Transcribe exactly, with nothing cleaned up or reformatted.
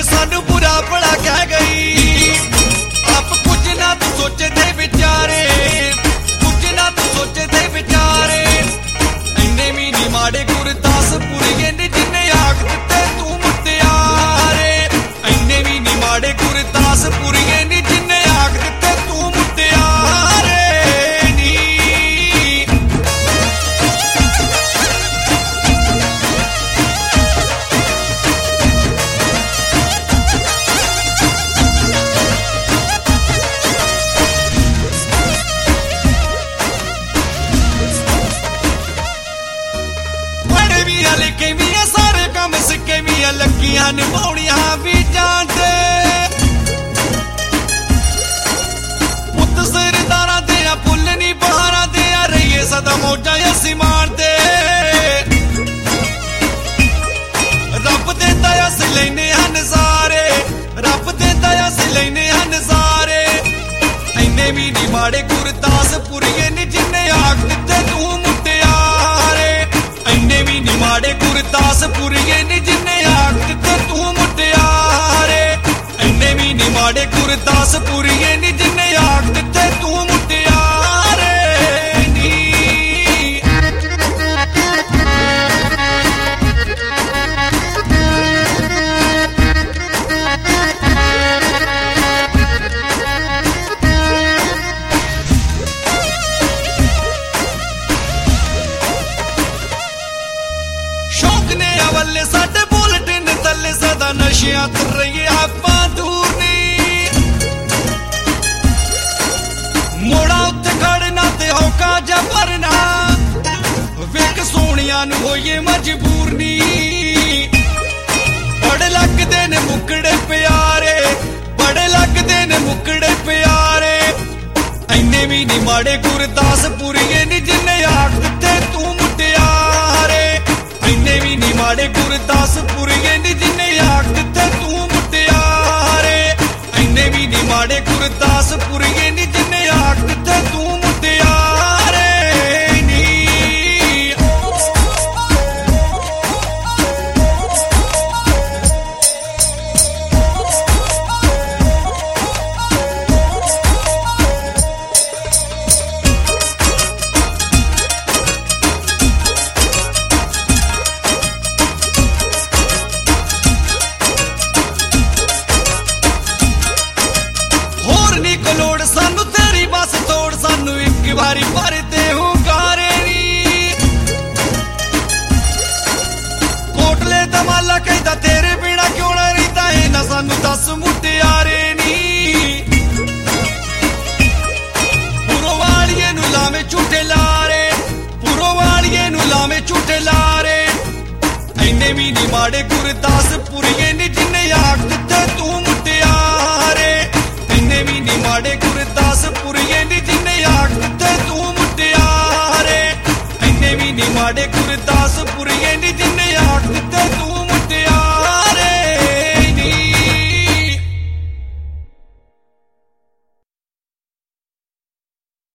सानू बुरा भला कह गई। आप कुछ ना तू सोचे थे बेचारे, कुछ ना तू सोचे थे बेचारे। इन्ने भी नी माड़े गुरदासपुरिये ने जिन्ने आख दिते तू मुटियारे। इन्ने भी नी माड़े गुरदासपुरिये ने जिन्ने आख दिते तू मुटियारे नी। पढ़े भी लिखे भी सारे कम सिक्के भी लगियां निभाउणियां भी जानते। पुत सिरदारा दे पुल नी बहारा दे रहीए सदा मौजा असी मारते। रब देंदा असी लैने हन सारे, रब देंदा असी लैने हन सारे। इन्ने भी नी माड़े गुरदासपुरिये ने जिन्ने आख दिते तू मुटियारे। इन्ने भी नी माड़े गुरदासपुरिये ने जिन्ने आख दिते तू मुटियारे। इन्ने भी नी माड़े गुरदासपुरिये ने जिन्ने आख दिते तू मुटियारे नी। शौक ने अवले साडे बुलेटिन तले सदा नशियां तर रही आपां दूर नी। मोड़ा उत्ते खड़ना ते होका जा भरना, वेख सोहणियां नूं होइए मजबूर नी। बड़े लगदे ने मुकड़े प्यारे, बड़े लगदे ने मुकड़े प्यारे। इन्ने भी नी माड़े गुरदासपुरिये ने जिन्ने आख दिते तू मुटियारे। इन्ने भी नी माड़े गुरदासपुरिये ने जिन्ने आख दिते तू मुटियारे। इन्ने भी नी माड़े गुरदासपुरिये ने जिन्ने आख दिते तू मुटियारे नी। लोड़ सानू तेरी बस तोड़, सानू एक बारी भरते हूँ गारे नी। कोटले दमाला कहता तेरे बिना क्यों ना रहता है ना सानू दस मुटियारे नी। पुरो वालिए नू लावे झूठे लारे, पुरो वालिए नू लावे झूठे लारे। इन्ने भी नी माड़े गुरदासपुरिये ने जिन्ने आख दिते तू मुटियारे। इन्ने भी नी माड़े गुरदासपुरिये ने जिन्ने आख दिते तू मुटियारे। इन्ने भी नी माड़े गुरदास